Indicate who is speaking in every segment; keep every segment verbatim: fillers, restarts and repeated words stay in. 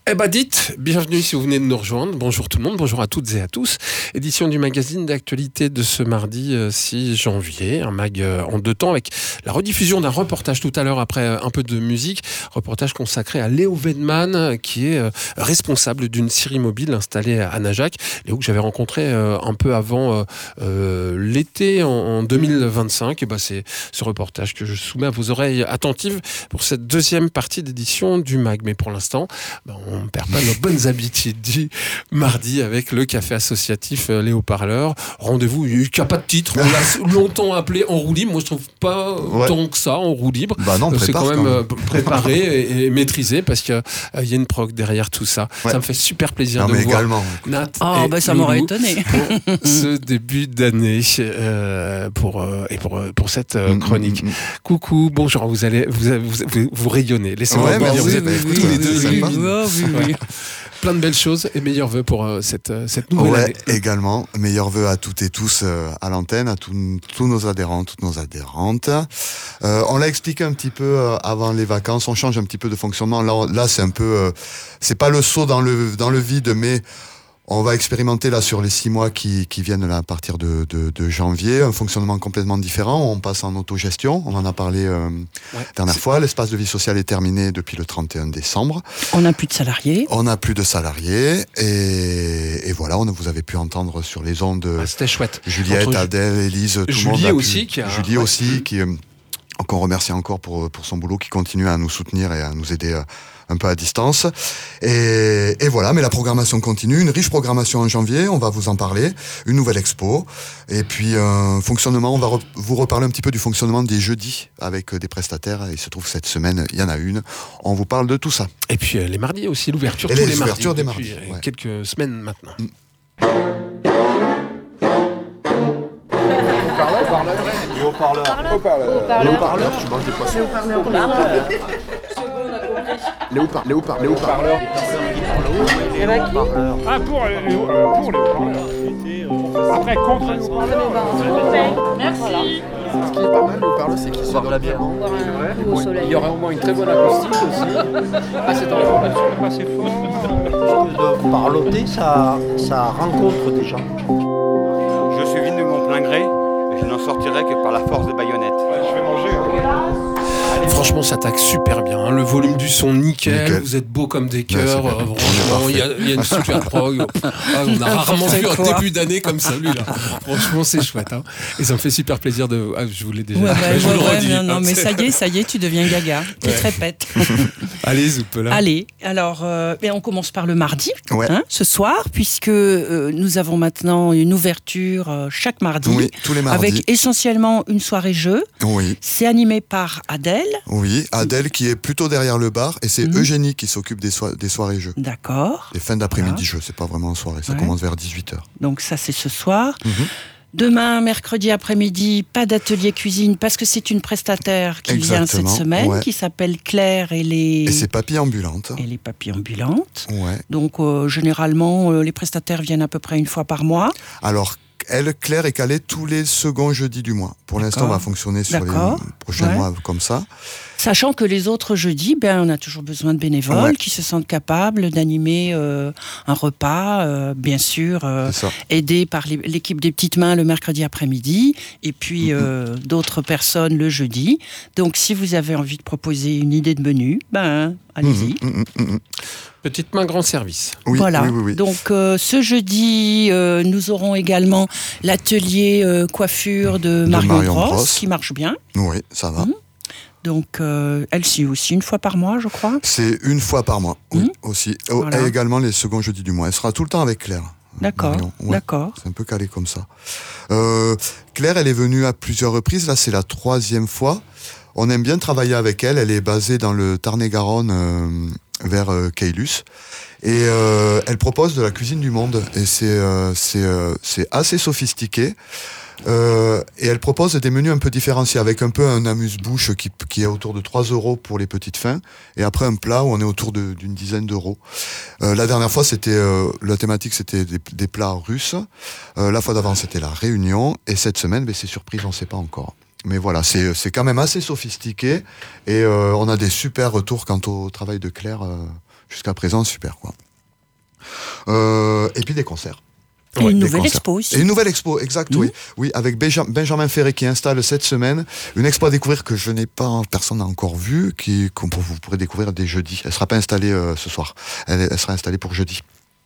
Speaker 1: Eh ben dites, bienvenue si vous venez de nous rejoindre. Bonjour tout le monde, bonjour à toutes et à tous. Édition du magazine d'actualité de ce mardi six janvier. Un mag en deux temps avec la rediffusion d'un reportage tout à l'heure après un peu de musique. Reportage consacré à Léo Wedman qui est responsable d'une scierie mobile installée à Najac. Léo que j'avais rencontré un peu avant euh, l'été en deux mille vingt-cinq. Et ben c'est ce reportage que je soumets à vos oreilles attentives pour cette deuxième partie d'édition du mag. Mais pour l'instant, ben, on ne perd pas nos bonnes habitudes du mardi avec le café associatif Les Haut-Parleurs. Rendez-vous, il n'y a pas de titre. On l'a longtemps appelé En roue libre. Moi, je ne trouve pas ouais. tant que ça, En roue libre.
Speaker 2: Bah non,
Speaker 1: c'est quand même,
Speaker 2: quand même
Speaker 1: préparé et, et maîtrisé parce qu'il euh, y a une prog derrière tout ça. Ouais. Ça me fait super plaisir
Speaker 2: non,
Speaker 1: de
Speaker 2: mais
Speaker 1: vous voir.
Speaker 2: Également.
Speaker 1: Nat
Speaker 3: oh, bah, ça
Speaker 1: Loulou
Speaker 3: m'aurait étonné.
Speaker 1: Pour ce début d'année euh, pour, euh, et pour, pour cette euh, chronique. Mm, mm, mm. Coucou, bonjour. Vous, allez, vous, vous, vous, vous rayonnez. Laissez-moi
Speaker 2: ouais,
Speaker 1: vous dire.
Speaker 2: Oui,
Speaker 1: vous êtes
Speaker 2: oui,
Speaker 1: tous
Speaker 2: oui,
Speaker 1: les deux.
Speaker 2: Oui,
Speaker 3: oui, oui, oui.
Speaker 1: Ouais. Plein de belles choses et meilleurs vœux pour euh, cette, euh, cette nouvelle
Speaker 2: ouais,
Speaker 1: année.
Speaker 2: Également, meilleurs vœux à toutes et tous euh, à l'antenne, à tous, tous nos adhérents, toutes nos adhérentes. Euh, on l'a expliqué un petit peu euh, avant les vacances, on change un petit peu de fonctionnement. Là, là c'est un peu, euh, c'est pas le saut dans le dans le vide, mais on va expérimenter là sur les six mois qui, qui viennent là à partir de, de, de janvier un fonctionnement complètement différent. On passe en autogestion. On en a parlé euh, ouais, dernière fois. L'espace de vie sociale est terminé depuis le trente et un décembre.
Speaker 3: On n'a plus de salariés.
Speaker 2: On n'a plus de salariés et, et voilà. On vous avez pu entendre sur les ondes.
Speaker 1: Ah, c'était chouette.
Speaker 2: Juliette, Entre Adèle, Élise, tout
Speaker 1: Julie
Speaker 2: le monde. A
Speaker 1: aussi,
Speaker 2: pu,
Speaker 1: qui a...
Speaker 2: Julie
Speaker 1: ouais.
Speaker 2: aussi qui euh, qu'on remercie encore pour pour son boulot, qui continue à nous soutenir et à nous aider. Euh, un peu à distance. Et, et voilà, mais la programmation continue. Une riche programmation en janvier, on va vous en parler. Une nouvelle expo. Et puis, un euh, fonctionnement, on va re- vous reparler un petit peu du fonctionnement des jeudis avec euh, des prestataires. Et il se trouve, cette semaine, il y en a une. On vous parle de tout ça.
Speaker 1: Et puis, euh, les mardis aussi, l'ouverture
Speaker 2: et
Speaker 1: tous
Speaker 2: les,
Speaker 1: les
Speaker 2: ouvertures
Speaker 1: mardis.
Speaker 2: des mardis.
Speaker 1: Depuis
Speaker 2: ouais.
Speaker 1: quelques semaines maintenant. Mm.
Speaker 4: Les haut-parleurs. Haut-parleurs. Les haut-parleurs. Tu manges des poissons. Les haut-parleurs. Les haut-parleurs. Les haut-parleurs. Les haut-parleurs.
Speaker 5: Ah, pour les haut-parleurs. Après, contre les haut-parleurs.
Speaker 4: Merci. Ce qui est pas mal, les haut-parleurs, c'est qu'ils se donnent bien.
Speaker 6: Il y aura au moins une très bonne acoustique aussi. Ah, c'est en là-dessus, pas assez fort.
Speaker 7: De parloter, ça, ça rencontre des gens.
Speaker 8: Je suis venu de mon plein gré. Je n'en sortirai que par la force des baïonnettes.
Speaker 5: Ouais, je vais manger. Hein.
Speaker 1: Franchement, ça taque super bien. Hein. Le volume du son, nickel.
Speaker 2: nickel.
Speaker 1: Vous êtes beaux comme des cœurs.
Speaker 2: Ouais,
Speaker 1: euh, franchement, il y, y a une super prog. Ah, on a rarement vu un début d'année comme celui-là. Franchement, c'est chouette. Hein. Et ça me fait super plaisir de. Ah, je vous l'ai déjà.
Speaker 3: Ouais, bah,
Speaker 1: fait, je
Speaker 3: ouais,
Speaker 1: vous le
Speaker 3: ouais,
Speaker 1: redis.
Speaker 3: non, non,
Speaker 1: hein,
Speaker 3: mais
Speaker 1: c'est...
Speaker 3: ça y est, ça y est, tu deviens gaga. Tu
Speaker 1: ouais.
Speaker 3: te répètes.
Speaker 1: Allez, Zoupe, là.
Speaker 3: Allez, alors, euh, on commence par le mardi,
Speaker 2: ouais.
Speaker 3: hein, ce soir, puisque euh, nous avons maintenant une ouverture euh, chaque mardi.
Speaker 2: Oui, tous les mardis.
Speaker 3: Avec essentiellement une soirée jeu.
Speaker 2: Oui.
Speaker 3: C'est animé par Adèle.
Speaker 2: Oui, Adèle qui est plutôt derrière le bar et c'est mmh. Eugénie qui s'occupe des, so- des soirées jeux.
Speaker 3: D'accord.
Speaker 2: Les fins d'après-midi voilà. jeux, c'est pas vraiment en soirée, ça ouais. commence vers dix-huit heures.
Speaker 3: Donc ça c'est ce soir.
Speaker 2: Mmh.
Speaker 3: Demain, mercredi après-midi, pas d'atelier cuisine parce que c'est une prestataire qui
Speaker 2: Exactement,
Speaker 3: vient cette semaine,
Speaker 2: ouais.
Speaker 3: qui s'appelle Claire et les...
Speaker 2: Et c'est papilles ambulantes.
Speaker 3: Et les papilles ambulantes.
Speaker 2: Ouais.
Speaker 3: Donc euh, généralement, euh, les prestataires viennent à peu près une fois par mois.
Speaker 2: Alors, elle, Claire, est calée tous les seconds jeudis du mois. Pour
Speaker 3: D'accord.
Speaker 2: l'instant, on va fonctionner sur
Speaker 3: D'accord.
Speaker 2: les prochains ouais. mois comme ça.
Speaker 3: Sachant que les autres jeudis, ben, on a toujours besoin de bénévoles ouais. qui se sentent capables d'animer euh, un repas, euh, bien sûr, euh, aidés par les, l'équipe des Petites Mains le mercredi après-midi, et puis mm-hmm. euh, d'autres personnes le jeudi. Donc, si vous avez envie de proposer une idée de menu, ben, allez-y.
Speaker 2: Mm-hmm. Mm-hmm.
Speaker 1: Petite main, grand service.
Speaker 2: Oui,
Speaker 3: voilà.
Speaker 2: Oui, oui, oui.
Speaker 3: Donc, euh, ce jeudi, euh, nous aurons également l'atelier euh, coiffure de, de Marion, Marion Bros, Bros, qui marche bien.
Speaker 2: Oui, ça va.
Speaker 3: Mmh. Donc, euh, elle, c'est aussi une fois par mois, je crois.
Speaker 2: C'est une fois par mois, oui, mmh. aussi. Voilà. Et également les seconds jeudis du mois. Elle sera tout le temps avec Claire.
Speaker 3: D'accord, ouais, d'accord.
Speaker 2: C'est un peu calé comme ça. Euh, Claire, elle est venue à plusieurs reprises. Là, c'est la troisième fois. On aime bien travailler avec elle. Elle est basée dans le Tarn-et-Garonne, euh, vers euh, Caylus. Et euh, elle propose de la cuisine du monde. Et c'est, euh, c'est, euh, c'est assez sophistiqué. Euh, et elle propose des menus un peu différenciés, avec un peu un amuse-bouche qui, qui est autour de trois euros pour les petites fins, et après un plat où on est autour de, d'une dizaine d'euros. Euh, la dernière fois, c'était euh, la thématique, c'était des, des plats russes. Euh, la fois d'avant, c'était la Réunion. Et cette semaine, ben, c'est surprise, on ne sait pas encore. Mais voilà, c'est, c'est quand même assez sophistiqué, et euh, on a des super retours quant au travail de Claire. Euh, jusqu'à présent, super, quoi. Euh, et puis des concerts.
Speaker 3: Et ouais, une nouvelle concerts. expo aussi.
Speaker 2: Et une nouvelle expo, exact, mmh. oui. Oui, avec Benja- Benjamin Ferré qui installe cette semaine une expo à découvrir que je n'ai pas, personne n'a encore vue, qui, qu'on, vous pourrez découvrir dès jeudi. Elle ne sera pas installée euh, ce soir. Elle, elle sera installée pour jeudi.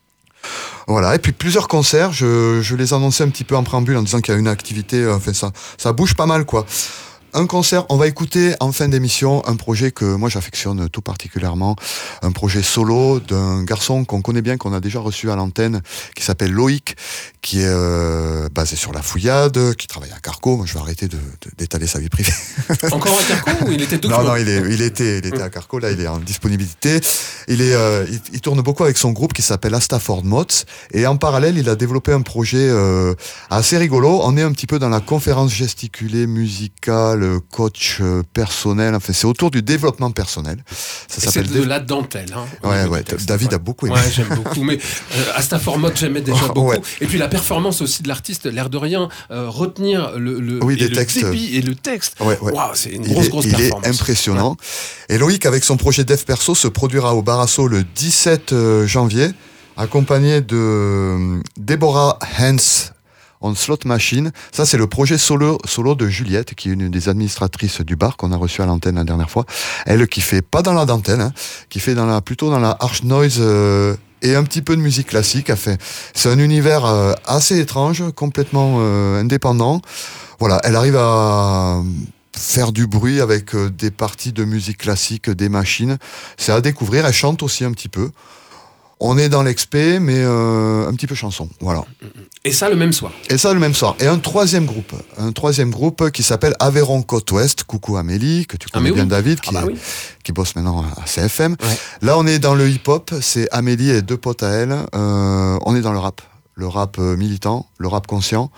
Speaker 2: Voilà, et puis plusieurs concerts, je, je les annonçais un petit peu en préambule en disant qu'il y a une activité, euh, enfin ça, ça bouge pas mal, quoi. Un concert, on va écouter en fin d'émission un projet que moi j'affectionne tout particulièrement, un projet solo d'un garçon qu'on connaît bien, qu'on a déjà reçu à l'antenne, qui s'appelle Loïc, qui est euh, basé sur la fouillade, qui travaille à Carco. Moi je vais arrêter de, de, d'étaler sa vie privée.
Speaker 1: Encore à Carco ou il était
Speaker 2: Non, non, il, est, il, était, il était à Carco, là il est en disponibilité. Il, est, euh, il, il tourne beaucoup avec son groupe qui s'appelle Astaford Mods, et en parallèle il a développé un projet euh, assez rigolo. On est un petit peu dans la conférence gesticulée musicale, coach euh, personnel, enfin c'est autour du développement personnel.
Speaker 1: Ça s'appelle c'est de dé... la dentelle. Hein,
Speaker 2: ouais, ouais. David ouais. a beaucoup aimé.
Speaker 1: Ouais, j'aime beaucoup. Mais euh, Astaford Mods j'aimais déjà oh, beaucoup. Ouais. Et puis la performance aussi de l'artiste, l'air de rien, euh, retenir le, le,
Speaker 2: oui,
Speaker 1: et
Speaker 2: des
Speaker 1: le
Speaker 2: textes.
Speaker 1: débit et le texte.
Speaker 2: Ouais, ouais.
Speaker 1: Wow, c'est une grosse,
Speaker 2: il est,
Speaker 1: grosse
Speaker 2: il
Speaker 1: performance.
Speaker 2: Il est impressionnant. Ouais. Et Loïc, avec son projet Dev Perso, se produira au Barasso le dix-sept janvier, accompagné de Deborah Hens on Slot Machine. Ça, c'est le projet solo, solo de Juliette, qui est une des administratrices du bar qu'on a reçu à l'antenne la dernière fois. Elle qui fait pas dans la dentelle, hein, qui fait dans la, plutôt dans la harsh noise euh, et un petit peu de musique classique. Enfin, c'est un univers euh, assez étrange, complètement euh, indépendant. Voilà, elle arrive à faire du bruit avec euh, des parties de musique classique, des machines. C'est à découvrir. Elle chante aussi un petit peu. On est dans l'expé, mais euh, un petit peu chanson, voilà.
Speaker 1: Et ça le même soir.
Speaker 2: Et ça le même soir. Et un troisième groupe, un troisième groupe qui s'appelle Aveyron Côte Ouest. Coucou Amélie, que tu connais ah bien oui. David, qui, ah bah oui. qui bosse maintenant à C F M. Ouais. Là, on est dans le hip-hop. C'est Amélie et deux potes à elle. Euh, on est dans le rap, le rap militant, le rap conscient.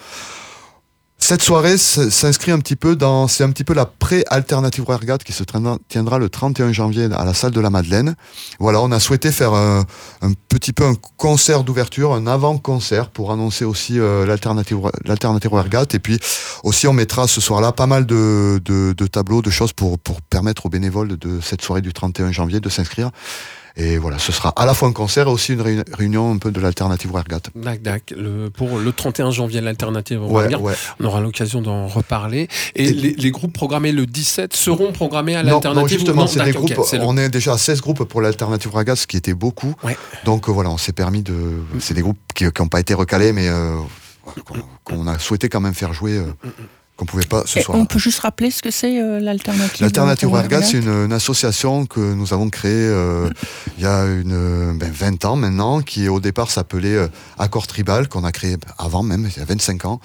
Speaker 2: Cette soirée s'inscrit un petit peu dans, c'est un petit peu la pré-alternative Wergat qui se tiendra le trente et un janvier à la salle de la Madeleine. Voilà, on a souhaité faire un, un petit peu un concert d'ouverture, un avant-concert pour annoncer aussi euh, l'alternative, l'alternative Wergat. Et puis aussi, on mettra ce soir-là pas mal de, de, de tableaux, de choses pour, pour permettre aux bénévoles de cette soirée du trente et un janvier de s'inscrire. Et voilà, ce sera à la fois un concert et aussi une réunion, réunion un peu de l'alternative Wergat.
Speaker 1: Dac, dac. Le, pour le trente et un janvier, l'alternative Wergat, ouais, ouais. On aura l'occasion d'en reparler. Et, et les, les groupes programmés le dix-sept seront programmés à l'alternative.
Speaker 2: Non, non justement, non, c'est des groupes. Okay, c'est on le... est déjà à seize groupes pour l'alternative Wergat, ce qui était beaucoup. Ouais. Donc euh, voilà, on s'est permis de. C'est des groupes qui n'ont pas été recalés, mais euh, qu'on, qu'on a souhaité quand même faire jouer. Euh, qu'on pouvait pas ce soir.
Speaker 3: On peut juste rappeler ce que c'est euh, l'alternative.
Speaker 2: L'alternative Wergat, c'est une, une association que nous avons créée euh, il y a une ben, vingt ans maintenant, qui au départ s'appelait euh, Accord Tribal, qu'on a créé avant même, il y a vingt-cinq ans,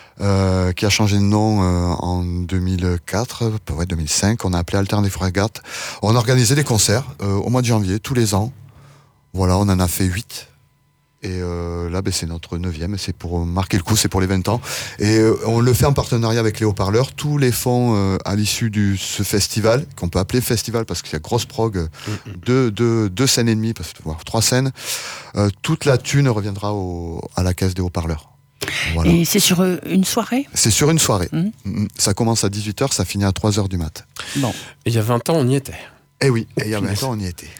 Speaker 2: euh, qui a changé de nom euh, en deux mille quatre, ouais, deux mille cinq, on a appelé Alternative Wergat. On organisait des concerts euh, au mois de janvier, tous les ans. Voilà, on en a fait huit. Et euh, là, ben, c'est notre neuvième, c'est pour marquer le coup, c'est pour les vingt ans. Et euh, on le fait en partenariat avec les haut-parleurs. Tous les fonds euh, à l'issue de ce festival, qu'on peut appeler festival parce qu'il y a grosse prog, mmh. deux, deux, deux scènes et demie, parce que, voire trois scènes, euh, toute la thune reviendra au, à la caisse des haut-parleurs.
Speaker 3: Voilà. Et c'est sur une soirée ?
Speaker 2: C'est sur une soirée. Mmh. Ça commence à dix-huit heures, ça finit à trois heures du mat.
Speaker 1: Bon. Et il y a vingt ans, on y était.
Speaker 2: Eh oui, et il y a vingt ans, on y était.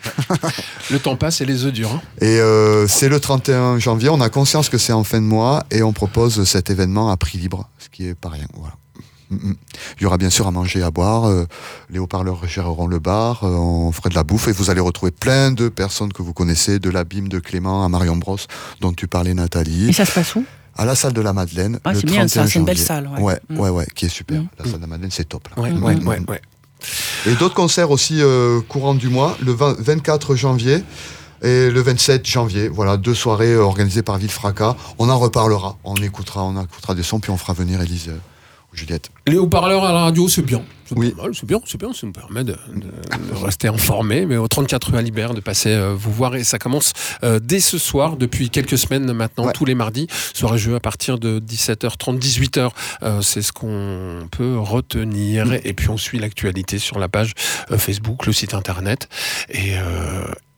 Speaker 1: Le temps passe et les œufs durent. Hein.
Speaker 2: Et euh, c'est le trente et un janvier, on a conscience que c'est en fin de mois et on propose cet événement à prix libre, ce qui est pas rien. Voilà. Il y aura bien sûr à manger et à boire, euh, les haut-parleurs géreront le bar, euh, on fera de la bouffe et vous allez retrouver plein de personnes que vous connaissez, de l'Abîme de Clément à Marion Bros, dont tu parlais Nathalie.
Speaker 3: Et ça se passe où ?
Speaker 2: À la salle de la Madeleine,
Speaker 3: ah,
Speaker 2: le
Speaker 3: c'est
Speaker 2: trente et un
Speaker 3: bien ça,
Speaker 2: janvier.
Speaker 3: C'est une belle salle. Ouais,
Speaker 2: ouais,
Speaker 3: mmh.
Speaker 2: ouais, ouais, qui est super.
Speaker 3: Mmh.
Speaker 2: La salle de la Madeleine, c'est top. Là.
Speaker 1: Ouais, mmh. ouais, ouais, ouais.
Speaker 2: Et d'autres concerts aussi euh, courant du mois, le vingt-quatre janvier et le vingt-sept janvier. Voilà, deux soirées euh, organisées par Villefranca. On en reparlera, on écoutera, on écoutera des sons, puis on fera venir Élise euh, ou Juliette.
Speaker 1: Les haut-parleurs à la radio, c'est bien. C'est
Speaker 2: oui.
Speaker 1: Mal, c'est bien, c'est bien, ça nous permet de, de, de rester informés. Mais au trente-quatre rue Alibert, de passer euh, vous voir. Et ça commence euh, dès ce soir, depuis quelques semaines maintenant, ouais. tous les mardis. Soirée jeu à partir de dix-sept heures trente, dix-huit heures. Euh, c'est ce qu'on peut retenir. Mmh. Et puis on suit l'actualité sur la page euh, Facebook, le site internet. Et, euh,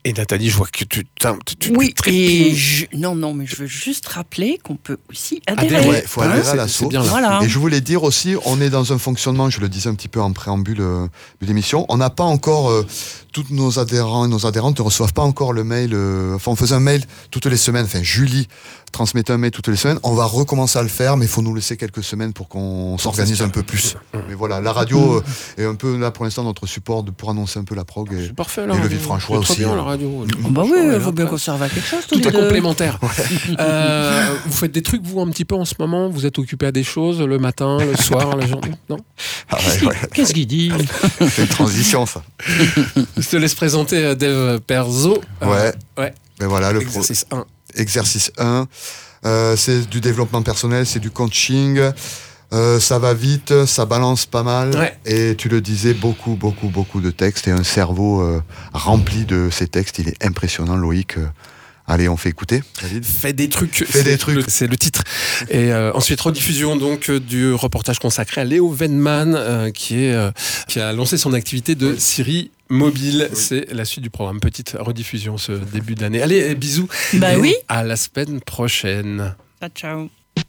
Speaker 1: Et Nathalie, je vois que tu... tu, tu
Speaker 3: oui, et je, non, non, mais je veux juste rappeler qu'on peut aussi adhérer.
Speaker 2: Il ouais, faut adhérer hein, à l'assaut.
Speaker 3: Voilà.
Speaker 2: Et je voulais dire aussi, on est dans un fonctionnement, je le disais un petit peu en préambule euh, de l'émission, on n'a pas encore... Euh, tous nos adhérents et nos adhérentes ne reçoivent pas encore le mail. Euh, enfin, on faisait un mail toutes les semaines. Enfin, Julie transmettait un mail toutes les semaines. On va recommencer à le faire, mais il faut nous laisser quelques semaines pour qu'on s'organise un peu plus. Mais voilà, la radio euh, est un peu là pour l'instant notre support de, pour annoncer un peu la prog. Et,
Speaker 1: c'est parfait, là.
Speaker 2: Et le Villefranchois aussi.
Speaker 1: Bien, la radio.
Speaker 3: Oh bah oui, il faut bien qu'on serve à quelque chose.
Speaker 1: Tout est complémentaire. Ouais. Euh, vous faites des trucs, vous, un petit peu en ce moment? Vous êtes occupé à des choses le matin, le soir, la journée? Non
Speaker 3: ah ouais, ouais. Qu'est-ce qu'il dit?
Speaker 2: C'est une transition, ça.
Speaker 1: Je te laisse présenter Dave Perzo.
Speaker 2: Ouais. Euh, ouais. Ben voilà, le
Speaker 1: exercice
Speaker 2: pro...
Speaker 1: un.
Speaker 2: Exercice un. Euh, c'est du développement personnel, c'est du coaching. Euh, ça va vite, ça balance pas mal.
Speaker 1: Ouais.
Speaker 2: Et tu le disais, beaucoup, beaucoup, beaucoup de textes et un cerveau euh, rempli de ces textes. Il est impressionnant, Loïc. Euh, Allez, on fait écouter. David.
Speaker 1: Fais des trucs.
Speaker 2: Fais des trucs.
Speaker 1: Le, c'est le titre. Et euh, ensuite, rediffusion donc euh, du reportage consacré à Léo Wendman, euh, qui, est, euh, qui a lancé son activité de Siri Mobile. Oui. C'est la suite du programme. Petite rediffusion ce début d'année. Allez, bisous.
Speaker 3: Bah
Speaker 1: et
Speaker 3: oui.
Speaker 1: À la semaine prochaine.
Speaker 3: Ciao, ciao.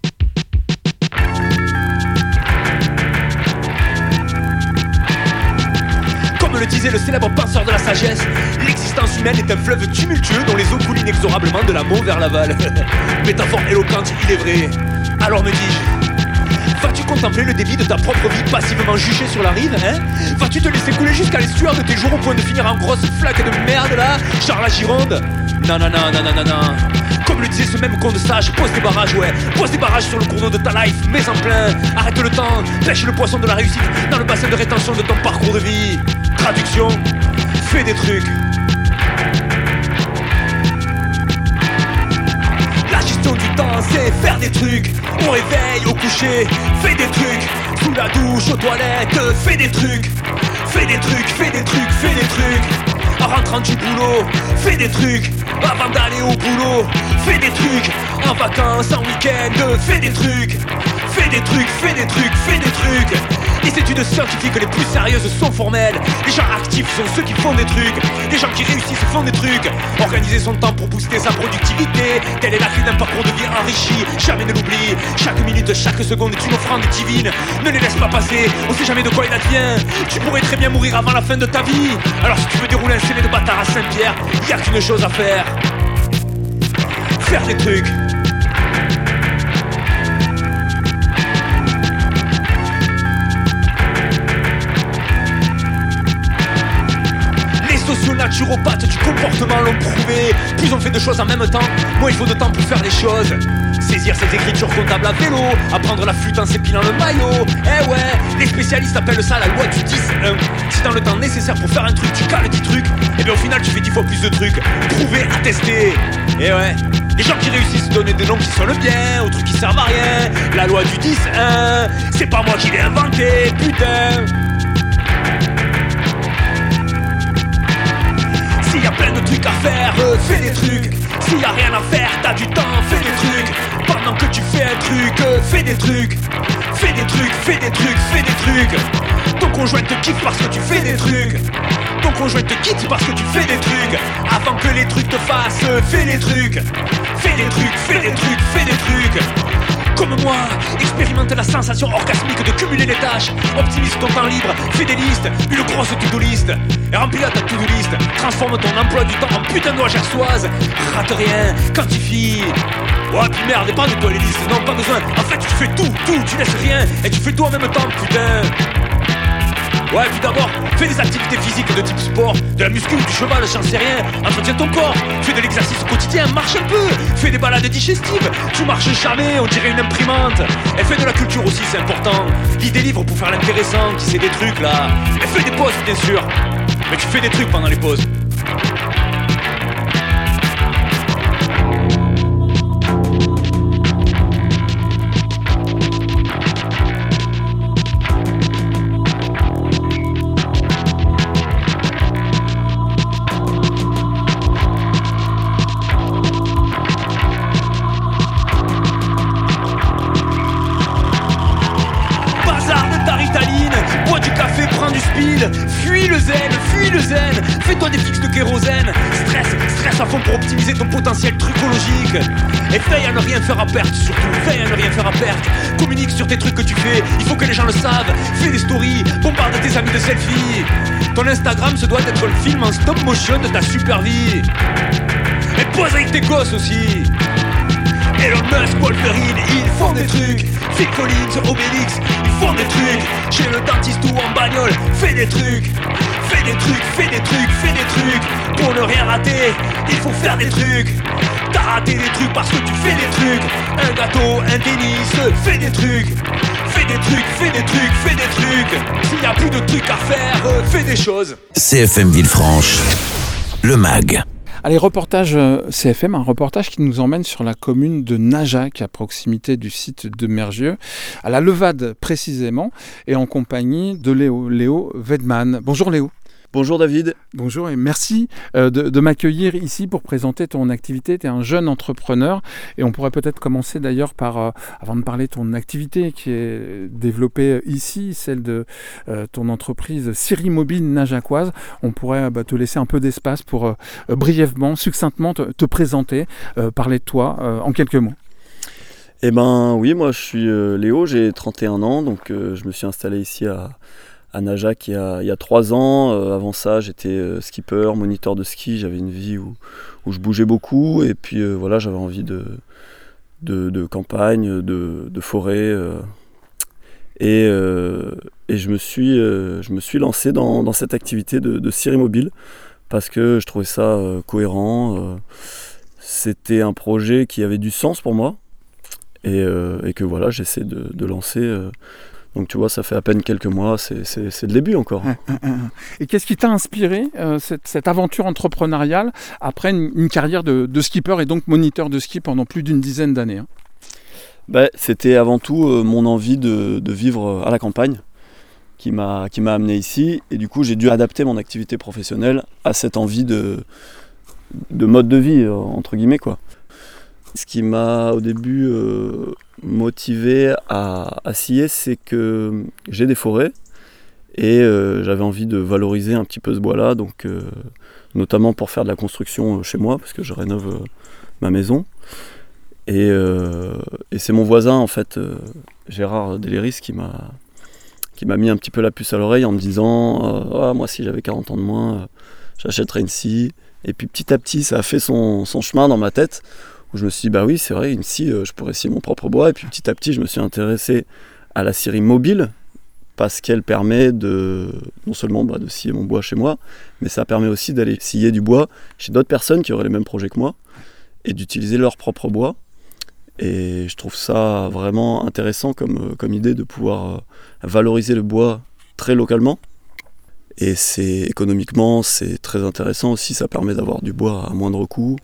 Speaker 9: Comme le disait le célèbre penseur de la sagesse, l'existence humaine est un fleuve tumultueux dont les eaux coulent inexorablement de l'amont vers l'aval. Métaphore éloquente, il est vrai. Alors me dis-je, vas-tu contempler le débit de ta propre vie passivement juchée sur la rive, hein? Vas-tu te laisser couler jusqu'à l'estuaire de tes jours au point de finir en grosse flaque de merde là, genre la Gironde? Non, non, non, non, non, non, non. Comme le disait ce même con de sage, pose des barrages, ouais. Pose des barrages sur le cours d'eau de ta life, mets en plein. Arrête le temps, pêche le poisson de la réussite dans le bassin de rétention de ton parcours de vie. Traduction, fais des trucs. La gestion du temps, c'est faire des trucs. Au réveil, au coucher, fais des trucs. Sous la douche, aux toilettes, fais des trucs. Fais des trucs, fais des trucs, fais des trucs. En rentrant du boulot, fais des trucs. Avant d'aller au boulot, fais des trucs. En vacances, en week-end, fais des trucs. Fais des trucs, fais des trucs, fais des trucs. Les études scientifiques les plus sérieuses sont formelles. Les gens actifs sont ceux qui font des trucs. Les gens qui réussissent font des trucs. Organiser son temps pour booster sa productivité, telle est la clé d'un parcours de vie enrichi. Jamais ne l'oublie, chaque minute, chaque seconde est une offrande divine. Ne les laisse pas passer, on sait jamais de quoi il advient. Tu pourrais très bien mourir avant la fin de ta vie. Alors si tu veux dérouler un C V de bâtard à Saint-Pierre, y a qu'une chose à faire: faire des trucs. Socio-naturopathes du comportement l'ont prouvé. Plus on fait de choses en même temps, moins il faut de temps pour faire les choses. Saisir ses écritures comptables à vélo, apprendre la flûte en s'épilant le maillot. Eh ouais, les spécialistes appellent ça la loi du dix un. Si dans le temps nécessaire pour faire un truc tu cales dix trucs, et bien au final tu fais dix fois plus de trucs. Prouvé, attesté. Eh ouais, les gens qui réussissent donnent des noms qui sonnent bien aux trucs qui servent à rien. La loi du dix un, c'est pas moi qui l'ai inventé, putain. S'il y a plein de trucs à faire, euh, fais des trucs. S'il y a rien à faire, t'as du temps, fais des trucs. Pendant que tu fais un truc, euh, fais des trucs. Fais des trucs, fais des trucs, fais des trucs. Ton conjoint te kiffe parce que tu fais des trucs. Ton conjoint te quitte parce que tu fais des trucs. Avant que les trucs te fassent, euh, fais des trucs. Fais des trucs, fais des trucs, fais des trucs. Comme moi, expérimente la sensation orgasmique de cumuler les tâches. Optimise ton temps libre, fais des listes, une grosse to-do list. Et remplis-la ta to-do list. Transforme ton emploi du temps en putain de loi gersoise. Rate rien, quantifie. Ouais, puis merde, pas de toi les listes, non, pas besoin. En fait, tu fais tout, tout, tu laisses rien. Et tu fais tout en même temps, putain. Ouais, puis d'abord, fais des activités physiques de type sport, de la muscu, du cheval, j'en sais rien. Entretiens ton corps, fais de l'exercice quotidien, marche un peu. Fais des balades digestives, tu marches jamais, on dirait une imprimante. Et fais de la culture aussi, c'est important. Lis des livres pour faire l'intéressant, qui sait des trucs là. Et fais des pauses, bien sûr. Mais tu fais des trucs pendant les pauses. Fuis le zen, fuis le zen. Fais-toi des fixes pour optimiser ton potentiel trucologique. Et veille à ne rien faire à perte, surtout veille à ne rien faire à perte. Communique sur tes trucs que tu fais, il faut que les gens le savent. Fais des stories, bombarde tes amis de selfies. Ton Instagram se doit être le film en stop motion de ta super vie. Et pose avec tes gosses aussi. Elon Musk, Wolverine, ils font des trucs. Phil Collins, Obélix, ils font des trucs. Chez le dentiste ou en bagnole, fais des trucs. Fais des trucs, fais des trucs, fais des trucs. Pour ne rien rater, il faut faire des trucs. T'as raté des trucs parce que tu fais des trucs. Un gâteau, un tennis, fais des trucs. Fais des trucs, fais des trucs, fais des trucs. S'il y a plus de trucs à faire, fais des choses.
Speaker 10: C F M Villefranche, le mag.
Speaker 1: Allez, reportage C F M, un reportage qui nous emmène sur la commune de Najac, à proximité du site de Mergieux, à la Levade précisément, et en compagnie de Léo, Léo Wedman. Bonjour Léo.
Speaker 11: Bonjour David.
Speaker 1: Bonjour et merci de, de m'accueillir ici pour présenter ton activité. Tu es un jeune entrepreneur et on pourrait peut-être commencer d'ailleurs par, euh, avant de parler de ton activité qui est développée ici, celle de euh, ton entreprise Scierie Mobile Najacoise, on pourrait bah, te laisser un peu d'espace pour euh, brièvement, succinctement te, te présenter, euh, parler de toi euh, en quelques mots.
Speaker 11: Eh ben oui, moi je suis euh, Léo, j'ai trente et un ans, donc euh, je me suis installé ici à... à Najac il y a, il y a trois ans. Euh, avant ça, j'étais euh, skipper, moniteur de ski. J'avais une vie où, où je bougeais beaucoup. Et puis euh, voilà, j'avais envie de, de, de campagne, de, de forêt. Euh, et, euh, et je, me suis, euh, je me suis lancé dans, dans cette activité de, de scierie mobile parce que je trouvais ça euh, cohérent. Euh, c'était un projet qui avait du sens pour moi. Et, euh, et que voilà, j'essaie de, de lancer... Euh, Donc tu vois, ça fait à peine quelques mois, c'est, c'est, c'est le début encore.
Speaker 1: Et qu'est-ce qui t'a inspiré, euh, cette, cette aventure entrepreneuriale, après une, une carrière de, de skipper et donc moniteur de ski pendant plus d'une dizaine d'années hein?
Speaker 11: Bah, c'était avant tout euh, mon envie de, de vivre à la campagne qui m'a, qui m'a amené ici. Et du coup, j'ai dû adapter mon activité professionnelle à cette envie de, de mode de vie, euh, entre guillemets, quoi. Ce qui m'a au début euh, motivé à, à scier, c'est que j'ai des forêts et euh, j'avais envie de valoriser un petit peu ce bois-là, donc, euh, notamment pour faire de la construction chez moi, parce que je rénove euh, ma maison. Et, euh, et c'est mon voisin, en fait, euh, Gérard Deléris, qui m'a, qui m'a mis un petit peu la puce à l'oreille en me disant euh, ah, « moi, si j'avais quarante ans de moins, euh, j'achèterais une scie ». Et puis petit à petit, ça a fait son, son chemin dans ma tête, où je me suis dit, bah oui, c'est vrai, une scie, euh, je pourrais scier mon propre bois. Et puis petit à petit, je me suis intéressé à la scierie mobile, parce qu'elle permet de, non seulement bah, de scier mon bois chez moi, mais ça permet aussi d'aller scier du bois chez d'autres personnes qui auraient les mêmes projets que moi, et d'utiliser leur propre bois. Et je trouve ça vraiment intéressant comme, comme idée de pouvoir euh, valoriser le bois très localement. Et c'est, économiquement, c'est très intéressant aussi, ça permet d'avoir du bois à moindre coût.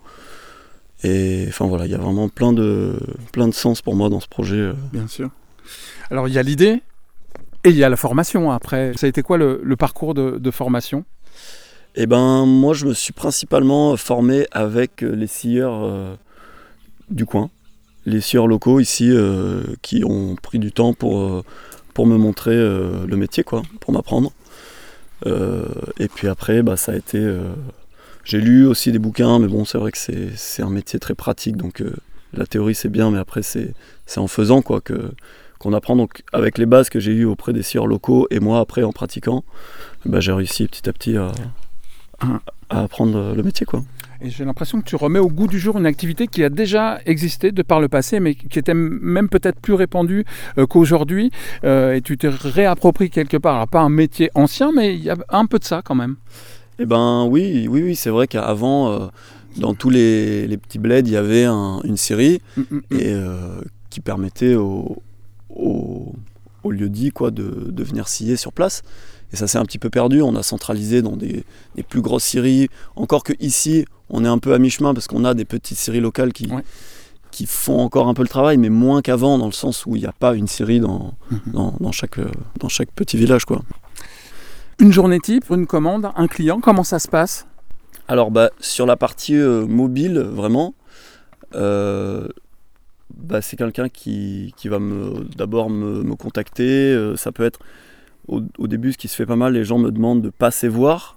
Speaker 11: Et enfin voilà, il y a vraiment plein de, plein de sens pour moi dans ce projet.
Speaker 1: Bien sûr. Alors il y a l'idée et il y a la formation après. Ça a été quoi le, le parcours de, de formation ?
Speaker 11: Eh ben moi je me suis principalement formé avec les scieurs euh, du coin, les scieurs locaux ici euh, qui ont pris du temps pour, euh, pour me montrer euh, le métier, quoi, pour m'apprendre. Euh, et puis après bah, ça a été... Euh, J'ai lu aussi des bouquins, mais bon, c'est vrai que c'est, c'est un métier très pratique, donc euh, la théorie c'est bien, mais après c'est, c'est en faisant quoi, que, qu'on apprend. Donc avec les bases que j'ai eues auprès des scieurs locaux, et moi après en pratiquant, bah, j'ai réussi petit à petit à, à apprendre le métier, quoi.
Speaker 1: Et j'ai l'impression que tu remets au goût du jour une activité qui a déjà existé de par le passé, mais qui était même peut-être plus répandue euh, qu'aujourd'hui, euh, et tu t'es réappropries quelque part. Alors pas un métier ancien, mais il y a un peu de ça quand même.
Speaker 11: Eh ben oui, oui, oui, c'est vrai qu'avant, euh, dans tous les, les petits bleds, il y avait un, une scierie mmh, mmh. et euh, qui permettait au, au, au lieu-dit quoi, de, de venir scier sur place. Et ça s'est un petit peu perdu, on a centralisé dans des, des plus grosses scieries. Encore que ici, on est un peu à mi-chemin parce qu'on a des petites scieries locales qui, ouais. qui font encore un peu le travail, mais moins qu'avant, dans le sens où il n'y a pas une scierie dans, mmh. dans, dans, chaque, dans chaque petit village, quoi.
Speaker 1: Une journée type, une commande, un client, comment ça se passe ?
Speaker 11: Alors bah, sur la partie euh, mobile, vraiment, euh, bah, c'est quelqu'un qui, qui va me, d'abord me, me contacter. Euh, ça peut être, au, au début, ce qui se fait pas mal, les gens me demandent de passer voir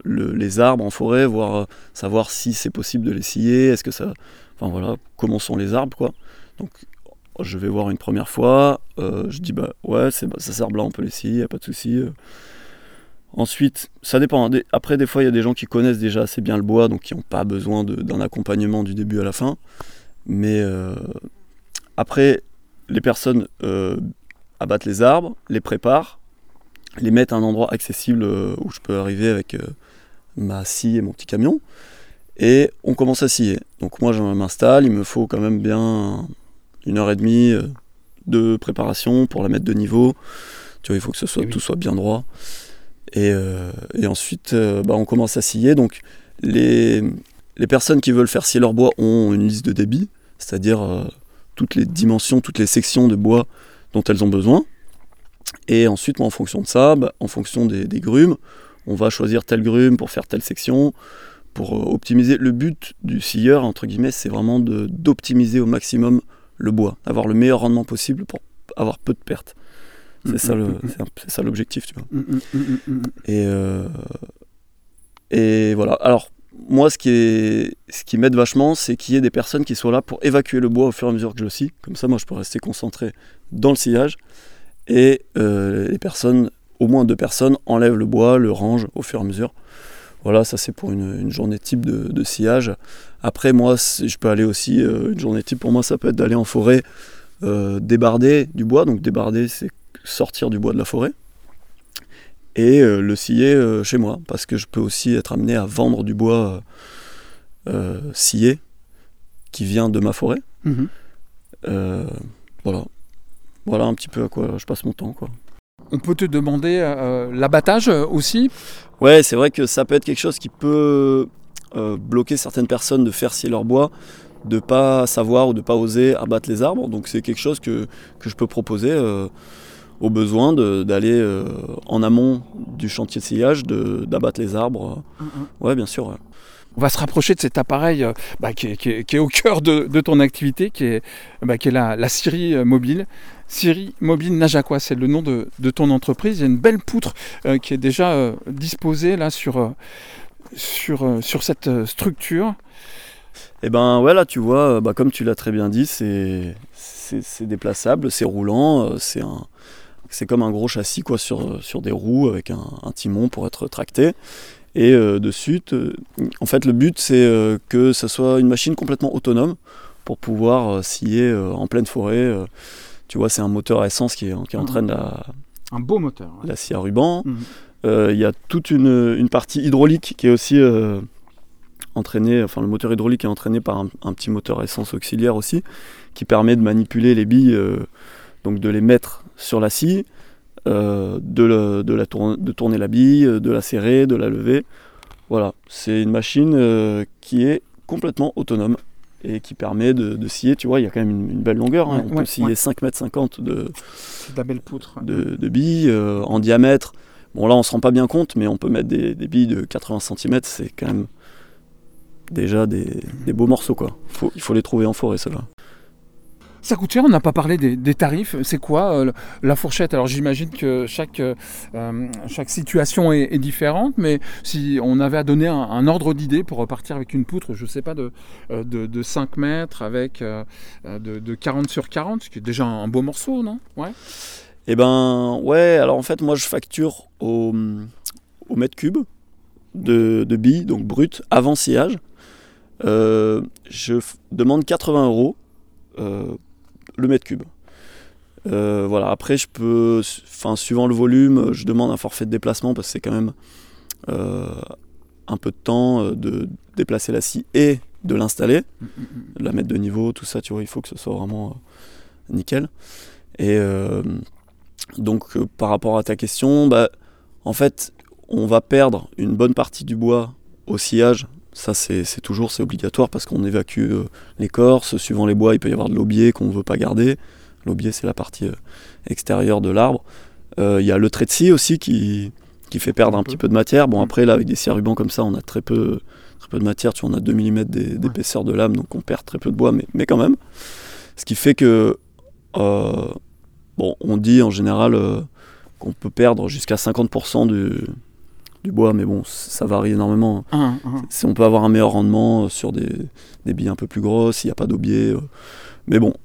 Speaker 11: le, les arbres en forêt, voir, euh, savoir si c'est possible de les scier, est-ce que ça... Enfin voilà, comment sont les arbres, quoi. Donc je vais voir une première fois, euh, je dis bah ouais, c'est, bah, ces arbres-là on peut les scier, y a pas de souci. Euh. Ensuite, ça dépend. Hein. Après, des fois, il y a des gens qui connaissent déjà assez bien le bois, donc qui n'ont pas besoin de, d'un accompagnement du début à la fin. Mais euh, après, les personnes euh, abattent les arbres, les préparent, les mettent à un endroit accessible euh, où je peux arriver avec euh, ma scie et mon petit camion. Et on commence à scier. Donc moi, je m'installe, il me faut quand même bien une heure et demie euh, de préparation pour la mettre de niveau. Tu vois, il faut que ce soit, oui. tout soit bien droit. Et, euh, et ensuite, euh, bah, on commence à scier. Donc, les, les personnes qui veulent faire scier leur bois ont une liste de débit, c'est-à-dire euh, toutes les dimensions, toutes les sections de bois dont elles ont besoin. Et ensuite, moi, en fonction de ça, bah, en fonction des, des grumes, on va choisir telle grume pour faire telle section, pour euh, optimiser. Le but du scieur, entre guillemets, c'est vraiment de, d'optimiser au maximum le bois, avoir le meilleur rendement possible pour avoir peu de pertes. C'est, mmh, ça, le, mmh, c'est, un, c'est ça l'objectif, tu vois. Mmh, mmh, mmh. Et, euh, et voilà. Alors, moi, ce qui, est, ce qui m'aide vachement, c'est qu'il y ait des personnes qui soient là pour évacuer le bois au fur et à mesure que je le scie. Comme ça, moi, je peux rester concentré dans le sciage. Et euh, les personnes, au moins deux personnes, enlèvent le bois, le rangent au fur et à mesure. Voilà, ça, c'est pour une, une journée type de, de sciage. Après, moi, je peux aller aussi, euh, une journée type, pour moi, ça peut être d'aller en forêt, euh, débarder du bois. Donc, débarder, c'est sortir du bois de la forêt et euh, le scier euh, chez moi, parce que je peux aussi être amené à vendre du bois euh, euh, scié qui vient de ma forêt. Mmh. Euh, voilà. Voilà un petit peu à quoi je passe mon temps, quoi.
Speaker 5: On peut te demander euh, l'abattage aussi ?
Speaker 11: Ouais, c'est vrai que ça peut être quelque chose qui peut euh, bloquer certaines personnes de faire scier leur bois, de pas savoir ou de pas oser abattre les arbres. Donc c'est quelque chose que, que je peux proposer euh, au besoin de, d'aller euh, en amont du chantier de sciage, de, d'abattre les arbres. Mm-hmm. Ouais, bien sûr. Ouais.
Speaker 5: On va se rapprocher de cet appareil euh, bah, qui, est, qui, est, qui est au cœur de, de ton activité, qui est, bah, qui est la, la scierie mobile. Scierie mobile Najacois, c'est le nom de, de ton entreprise. Il y a une belle poutre euh, qui est déjà euh, disposée là sur, euh, sur, euh, sur cette euh, structure.
Speaker 11: Eh ben ouais, là tu vois, bah, comme tu l'as très bien dit, c'est, c'est, c'est déplaçable, c'est roulant, euh, c'est, un, c'est comme un gros châssis quoi, sur, sur des roues avec un, un timon pour être tracté. Et euh, dessus, euh, en fait le but c'est euh, que ce soit une machine complètement autonome pour pouvoir euh, scier euh, en pleine forêt. Euh, tu vois, c'est un moteur à essence qui, qui entraîne la,
Speaker 5: un beau moteur, ouais.
Speaker 11: La scie à ruban. Il
Speaker 5: mmh.
Speaker 11: euh, y a toute une, une partie hydraulique qui est aussi... Euh, entraîné, enfin le moteur hydraulique est entraîné par un, un petit moteur à essence auxiliaire aussi, qui permet de manipuler les billes, euh, donc de les mettre sur la scie, euh, de, le, de, la tourne, de tourner la bille, de la serrer, de la lever. Voilà, c'est une machine euh, qui est complètement autonome et qui permet de, de scier. Tu vois, il y a quand même une, une belle longueur, hein.
Speaker 5: Ouais,
Speaker 11: on
Speaker 5: ouais,
Speaker 11: peut scier
Speaker 5: ouais.
Speaker 11: cinq mètres cinquante de,
Speaker 5: c'est de la belle poutre, ouais.
Speaker 11: de, de billes euh, en diamètre. Bon là on ne se rend pas bien compte, mais on peut mettre des, des billes de quatre-vingts centimètres, c'est quand même déjà des, des beaux morceaux, quoi. Faut, il faut les trouver en forêt, ceux-là.
Speaker 5: Ça coûte cher, on n'a pas parlé des, des tarifs. C'est quoi euh, la fourchette ? Alors j'imagine que chaque, euh, chaque situation est, est différente, mais si on avait à donner un, un ordre d'idée pour repartir avec une poutre, je ne sais pas, de, de, de cinq mètres avec euh, de, de quarante sur quarante, ce qui est déjà un beau morceau, non ? Ouais.
Speaker 11: Eh ben, ouais, alors en fait, moi je facture au, au mètre cube de, de billes, donc brutes, avant sciage. Euh, je f- demande quatre-vingts euros euh, le mètre cube. Euh, voilà. Après, je peux, enfin, suivant le volume, je demande un forfait de déplacement parce que c'est quand même euh, un peu de temps euh, de déplacer la scie et de l'installer, de la mettre de niveau, tout ça. Tu vois, il faut que ce soit vraiment euh, nickel. Et euh, donc, euh, par rapport à ta question, bah, en fait, on va perdre une bonne partie du bois au sciage. Ça, c'est, c'est toujours c'est obligatoire parce qu'on évacue euh, l'écorce. Suivant les bois, il peut y avoir de l'aubier qu'on ne veut pas garder. L'aubier, c'est la partie euh, extérieure de l'arbre. Il euh, y a le trait de scie aussi qui, qui fait perdre un, un petit peu de matière. Bon, après, là, avec des scies à ruban comme ça, on a très peu, très peu de matière. Tu vois, on a deux millimètres d'épaisseur de lame, donc on perd très peu de bois, mais, mais quand même. Ce qui fait que, euh, bon, on dit en général euh, qu'on peut perdre jusqu'à cinquante pour cent du, du bois, mais bon, ça varie énormément.
Speaker 5: Mmh, mmh.
Speaker 11: Si on peut avoir un meilleur rendement sur des, des billes un peu plus grosses, s'il n'y a pas d'aubier. Euh, mais bon,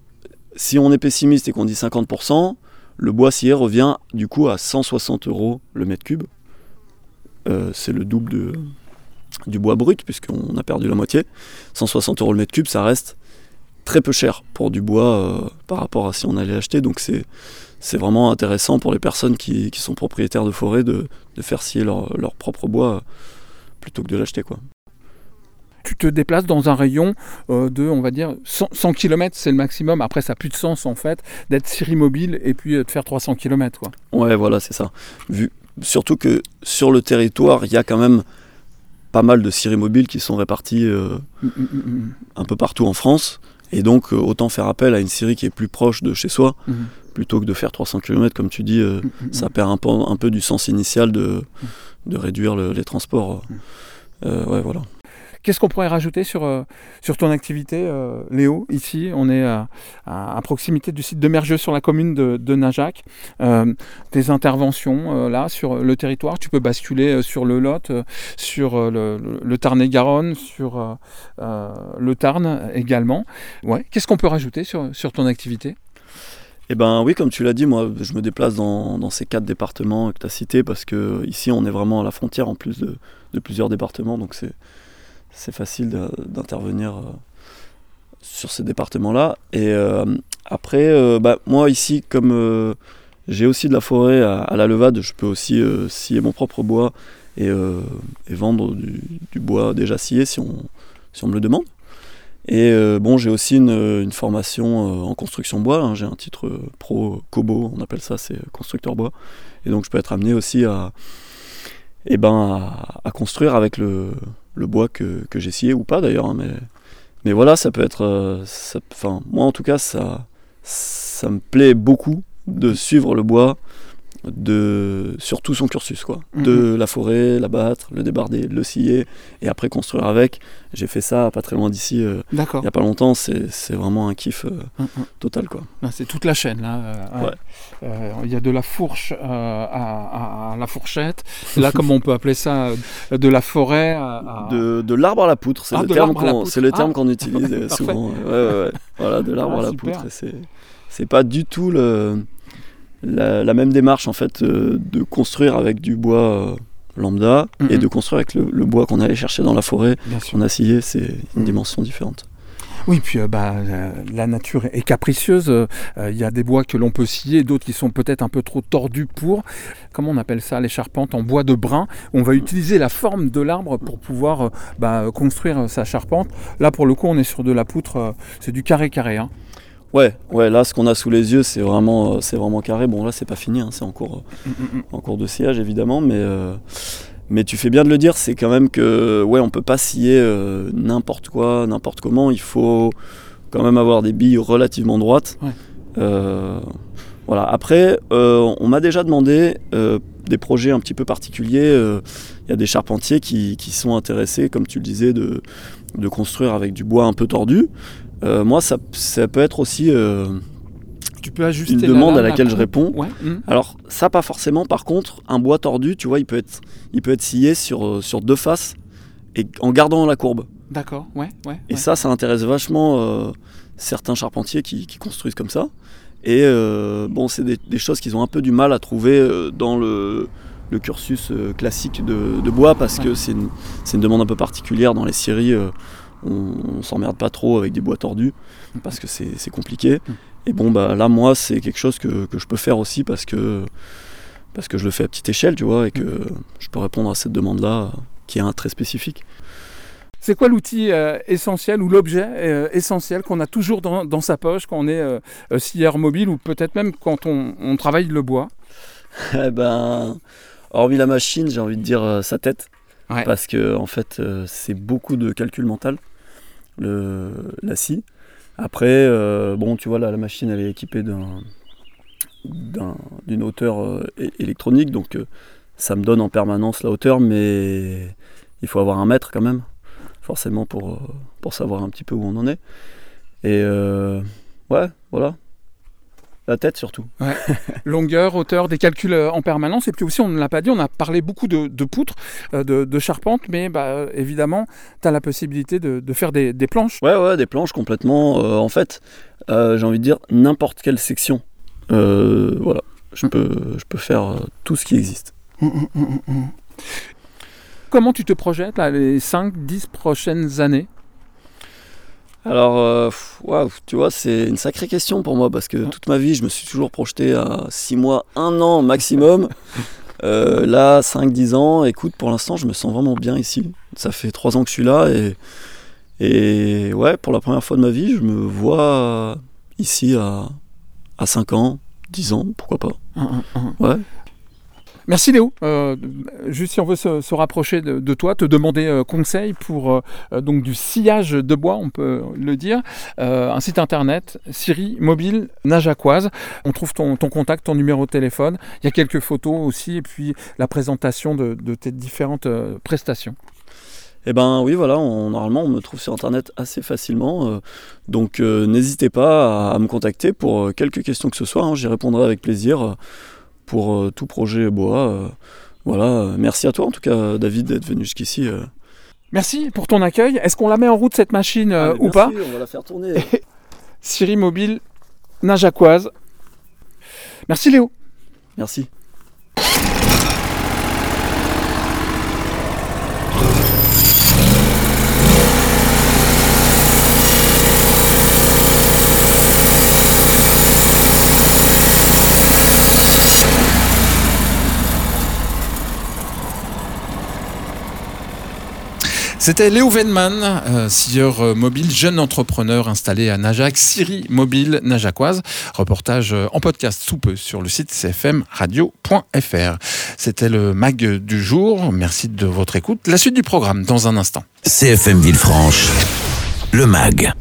Speaker 11: si on est pessimiste et qu'on dit cinquante pour cent, le bois scié revient du coup à cent soixante euros le mètre cube. Euh, c'est le double de, du bois brut, puisqu'on a perdu la moitié. cent soixante euros le mètre cube, ça reste très peu cher pour du bois euh, par rapport à si on allait acheter. Donc c'est, c'est vraiment intéressant pour les personnes qui, qui sont propriétaires de forêt de, de faire scier leur, leur propre bois euh, plutôt que de l'acheter, quoi.
Speaker 5: Tu te déplaces dans un rayon euh, de, on va dire, cent, cent kilomètres, c'est le maximum. Après, ça n'a plus de sens, en fait, d'être scierie-mobile et puis euh, de faire trois cents kilomètres, quoi.
Speaker 11: Ouais, voilà, c'est ça. Vu, surtout que sur le territoire, il y a quand même pas mal de scieries mobiles qui sont réparties euh, mmh, mmh, mmh. un peu partout en France. Et donc, euh, autant faire appel à une scierie qui est plus proche de chez soi, mmh. plutôt que de faire trois cents kilomètres, comme tu dis, euh, mmh. ça perd un peu, un peu du sens initial de, de réduire le, les transports. Euh, ouais, voilà.
Speaker 5: Qu'est-ce qu'on pourrait rajouter sur, euh, sur ton activité, euh, Léo? Ici, on est à, à, à proximité du site de Mergeux, sur la commune de, de Najac. Euh, tes interventions, euh, là, sur le territoire, tu peux basculer euh, sur le Lot, euh, sur euh, le, le, le Tarn-et-Garonne, sur euh, euh, le Tarn également. Ouais. Qu'est-ce qu'on peut rajouter sur, sur ton activité?
Speaker 11: Eh ben oui, comme tu l'as dit, moi, je me déplace dans, dans ces quatre départements que tu as cités, parce qu'ici, on est vraiment à la frontière, en plus de, de plusieurs départements, donc c'est... c'est facile de, d'intervenir euh, sur ces départements-là. Et euh, après, euh, bah, moi ici, comme euh, j'ai aussi de la forêt à, à la Levade, je peux aussi euh, scier mon propre bois et, euh, et vendre du, du bois déjà scié si on, si on me le demande. Et euh, bon, j'ai aussi une, une formation euh, en construction bois, hein. J'ai un titre euh, pro Kobo, on appelle ça, c'est constructeur bois. Et donc je peux être amené aussi à, eh ben, à, à construire avec le... le bois que, que j'ai scié ou pas d'ailleurs, hein, mais, mais voilà, ça peut être... Euh, ça, moi en tout cas, ça, ça me plaît beaucoup de suivre le bois de, sur tout son cursus, quoi. Mm-hmm. De la forêt, l'abattre, le débarder, le scier, et après construire avec. J'ai fait ça pas très loin d'ici, euh, il n'y a pas longtemps, c'est, c'est vraiment un kiff euh, mm-hmm. total, quoi.
Speaker 5: Là, c'est toute la chaîne, là. Euh, ouais. euh, il y a de la fourche euh, à, à, à la fourchette, là, comme on peut appeler ça, de la forêt à... à...
Speaker 11: De, de l'arbre à la poutre, c'est ah, le terme, qu'on, c'est le ah. terme qu'on utilise souvent. Ouais, ouais, ouais. Voilà, de l'arbre ah, à la super. poutre, et c'est, c'est pas du tout le... La, la même démarche en fait euh, de construire avec du bois euh, lambda mm-hmm. et de construire avec le, le bois qu'on allait chercher dans la forêt, qu'on a scié, c'est une mm-hmm. dimension différente.
Speaker 5: Oui, puis euh, bah, euh, la nature est capricieuse, il euh, y a des bois que l'on peut scier, d'autres qui sont peut-être un peu trop tordus pour, comment on appelle ça, les charpentes en bois de brun, on va utiliser la forme de l'arbre pour pouvoir euh, bah, construire sa charpente. Là pour le coup on est sur de la poutre, euh, c'est du carré-carré, hein.
Speaker 11: Ouais, ouais, là ce qu'on a sous les yeux c'est vraiment, c'est vraiment carré. Bon là c'est pas fini, hein, c'est en cours, en cours de sciage évidemment, mais, euh, mais tu fais bien de le dire, c'est quand même que ouais on peut pas scier euh, n'importe quoi, n'importe comment, il faut quand même avoir des billes relativement droites. Ouais. Euh, voilà. Après, euh, on m'a déjà demandé euh, des projets un petit peu particuliers, il euh, y a des charpentiers qui, qui sont intéressés, comme tu le disais, de, de construire avec du bois un peu tordu. Euh, moi, ça, ça peut être aussi euh,
Speaker 5: tu peux ajuster
Speaker 11: une demande
Speaker 5: la
Speaker 11: à laquelle je réponds.
Speaker 5: Ouais. Mmh.
Speaker 11: Alors, ça, pas forcément. Par contre, un bois tordu, tu vois, il peut être, il peut être scié sur, sur deux faces et en gardant la courbe.
Speaker 5: D'accord, ouais. ouais
Speaker 11: et
Speaker 5: ouais.
Speaker 11: ça, ça intéresse vachement euh, certains charpentiers qui, qui construisent comme ça. Et euh, bon, c'est des, des choses qu'ils ont un peu du mal à trouver euh, dans le, le cursus euh, classique de, de bois parce ouais. que c'est une, c'est une demande un peu particulière dans les scieries. Euh, on, on s'emmerde pas trop avec des bois tordus parce que c'est, c'est compliqué. Et bon, bah là, moi, c'est quelque chose que, que je peux faire aussi parce que, parce que je le fais à petite échelle, tu vois, et que je peux répondre à cette demande-là qui est un très spécifique.
Speaker 5: C'est quoi l'outil euh, essentiel ou l'objet euh, essentiel qu'on a toujours dans, dans sa poche quand on est euh, scieur mobile ou peut-être même quand on, on travaille le bois?
Speaker 11: Eh ben, hormis la machine, j'ai envie de dire euh, sa tête. Ouais. Parce que en fait, euh, c'est beaucoup de calcul mental, le, la scie. Après, euh, bon, tu vois, là, la machine, elle est équipée d'un, d'un, d'une hauteur euh, électronique, donc euh, ça me donne en permanence la hauteur, mais il faut avoir un mètre quand même, forcément, pour, pour savoir un petit peu où on en est. Et euh, ouais, voilà. la tête surtout.
Speaker 5: Ouais. Longueur, hauteur, des calculs en permanence. Et puis aussi, on ne l'a pas dit, on a parlé beaucoup de, de poutres, de, de charpentes, mais bah, évidemment, tu as la possibilité de, de faire des, des planches.
Speaker 11: Ouais, ouais, des planches complètement. Euh, en fait, euh, j'ai envie de dire n'importe quelle section. Euh, voilà, je, mmh. peux, je peux faire tout ce qui existe. Mmh, mmh, mmh.
Speaker 5: Comment tu te projettes là, les cinq dix prochaines années ?
Speaker 11: Alors, euh, wow, tu vois, c'est une sacrée question pour moi parce que toute ma vie, je me suis toujours projeté à six mois, un an maximum. euh, là, cinq dix ans, écoute, pour l'instant, je me sens vraiment bien ici. Ça fait trois ans que je suis là et, et ouais, pour la première fois de ma vie, je me vois ici à, à cinq ans, dix ans, pourquoi pas. Ouais.
Speaker 5: Merci Léo. Euh, juste si on veut se, se rapprocher de, de toi, te demander euh, conseil pour euh, donc du sciage de bois, on peut le dire, euh, un site internet, Sciery Mobile Najacoise. On trouve ton, ton contact, ton numéro de téléphone. Il y a quelques photos aussi et puis la présentation de, de tes différentes euh, prestations.
Speaker 11: Eh ben oui, voilà, on, normalement on me trouve sur internet assez facilement, euh, donc euh, n'hésitez pas à, à me contacter pour euh, quelques questions que ce soit, hein, j'y répondrai avec plaisir. Euh, pour euh, tout projet bois. Euh, voilà, euh, merci à toi en tout cas David d'être venu jusqu'ici. Euh.
Speaker 5: Merci pour ton accueil. Est-ce qu'on la met en route cette machine euh,
Speaker 11: ah,
Speaker 5: ou pas ?
Speaker 11: sûr, on va la faire tourner.
Speaker 5: Sciery Mobile Najacoise. Merci Léo.
Speaker 11: Merci.
Speaker 1: C'était Léo Venman, euh, scieur mobile, jeune entrepreneur installé à Najac, Sciery Mobile Najacoise. Reportage en podcast sous peu sur le site c f m radio point f r. C'était le mag du jour. Merci de votre écoute. La suite du programme dans un instant.
Speaker 10: C F M Villefranche, le mag.